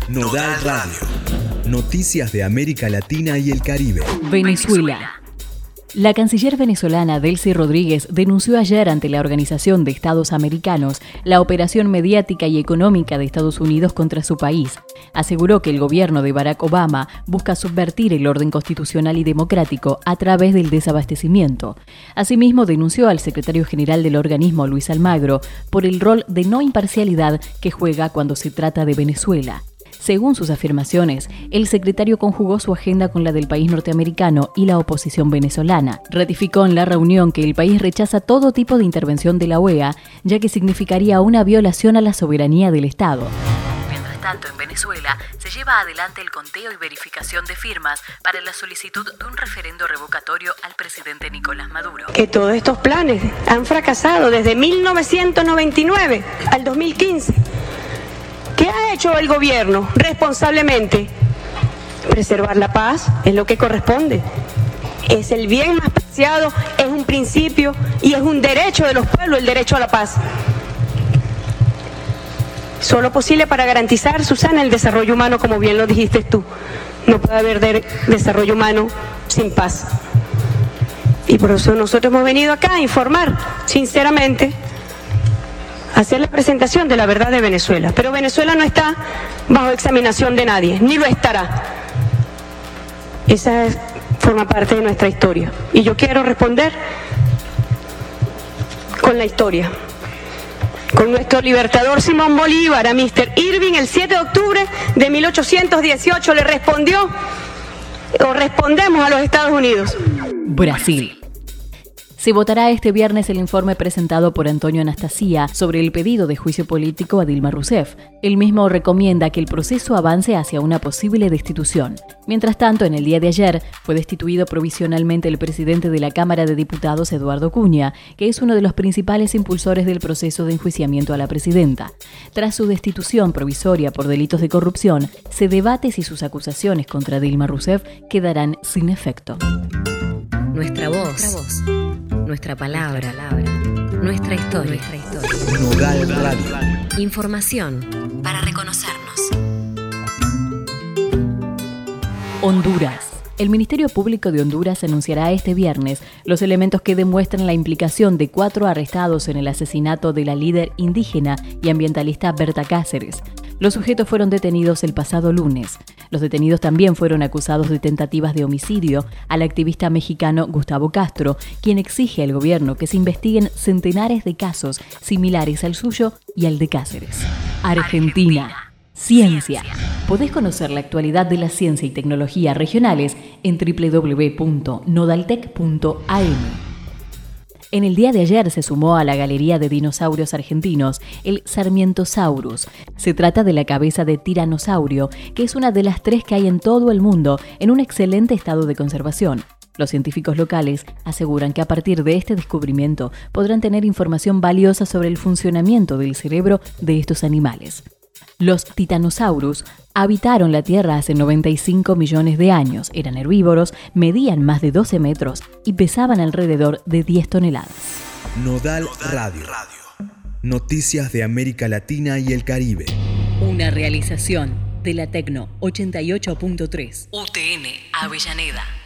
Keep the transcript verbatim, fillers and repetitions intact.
Nodal Radio. Noticias de América Latina y el Caribe. Venezuela. La canciller venezolana Delcy Rodríguez denunció ayer ante la Organización de Estados Americanos la operación mediática y económica de Estados Unidos contra su país. Aseguró que el gobierno de Barack Obama busca subvertir el orden constitucional y democrático a través del desabastecimiento. Asimismo, denunció al secretario general del organismo, Luis Almagro, por el rol de no imparcialidad que juega cuando se trata de Venezuela. Según sus afirmaciones, el secretario conjugó su agenda con la del país norteamericano y la oposición venezolana. Ratificó en la reunión que el país rechaza todo tipo de intervención de la O E A, ya que significaría una violación a la soberanía del Estado. Mientras tanto, en Venezuela se lleva adelante el conteo y verificación de firmas para la solicitud de un referendo revocatorio al presidente Nicolás Maduro. Que todos estos planes han fracasado desde mil novecientos noventa y nueve al dos mil quince. ¿Qué ha hecho el gobierno responsablemente? Preservar la paz es lo que corresponde. Es el bien más preciado, es un principio y es un derecho de los pueblos, el derecho a la paz. Solo posible para garantizar, Susana, el desarrollo humano, como bien lo dijiste tú. No puede haber de- desarrollo humano sin paz. Y por eso nosotros hemos venido acá a informar, sinceramente, hacer la presentación de la verdad de Venezuela. Pero Venezuela no está bajo examinación de nadie, ni lo estará. Esa es, forma parte de nuestra historia. Y yo quiero responder con la historia. Con nuestro libertador Simón Bolívar, a mister Irving, el siete de octubre de mil ochocientos dieciocho le respondió, o respondemos a los Estados Unidos. Brasil. Se votará este viernes el informe presentado por Antonio Anastasia sobre el pedido de juicio político a Dilma Rousseff. Él mismo recomienda que el proceso avance hacia una posible destitución. Mientras tanto, en el día de ayer fue destituido provisionalmente el presidente de la Cámara de Diputados, Eduardo Cunha, que es uno de los principales impulsores del proceso de enjuiciamiento a la presidenta. Tras su destitución provisoria por delitos de corrupción, se debate si sus acusaciones contra Dilma Rousseff quedarán sin efecto. Nuestra voz, nuestra, voz, nuestra palabra, palabra, nuestra historia. Nuestra historia. Nodal Radio. Información para reconocernos. Honduras. El Ministerio Público de Honduras anunciará este viernes los elementos que demuestran la implicación de cuatro arrestados en el asesinato de la líder indígena y ambientalista Berta Cáceres. Los sujetos fueron detenidos el pasado lunes. Los detenidos también fueron acusados de tentativas de homicidio al activista mexicano Gustavo Castro, quien exige al gobierno que se investiguen centenares de casos similares al suyo y al de Cáceres. Argentina. Ciencia. Podés conocer la actualidad de la ciencia y tecnología regionales en doble u doble u doble u punto nodaltec punto a m. En el día de ayer se sumó a la galería de dinosaurios argentinos el Sarmientosaurus. Se trata de la cabeza de tiranosaurio, que es una de las tres que hay en todo el mundo en un excelente estado de conservación. Los científicos locales aseguran que a partir de este descubrimiento podrán tener información valiosa sobre el funcionamiento del cerebro de estos animales. Los Titanosaurus habitaron la Tierra hace noventa y cinco millones de años, eran herbívoros, medían más de doce metros y pesaban alrededor de diez toneladas. Nodal Radio. Noticias de América Latina y el Caribe. Una realización de la Tecno ochenta y ocho punto tres. U T N Avellaneda.